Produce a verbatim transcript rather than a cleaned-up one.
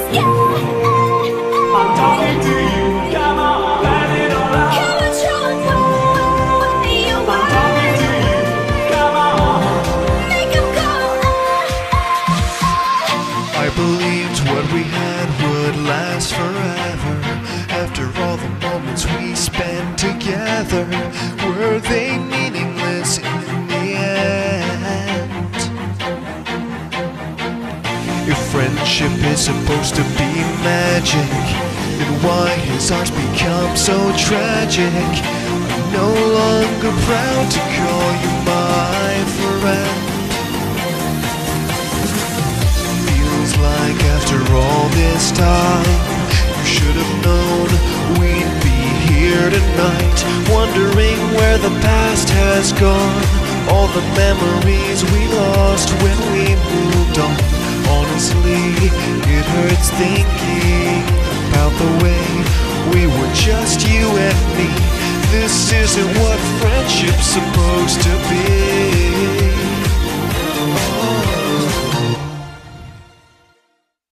I'm talking to you, come on, let it all out. I'm talking to you, come on. I believed what we had would last forever. After all the moments we spent together, were they meaningless in the end? If friendship is supposed to be magic, then why has ours become so tragic? I'm no longer proud to call you my friend. Feels like after all this time, you should have known we'd be here tonight, wondering where the past has gone, all the memories we lost when we moved on. Honestly, it hurts thinking about the way we were just you and me. This isn't what friendship's supposed to be.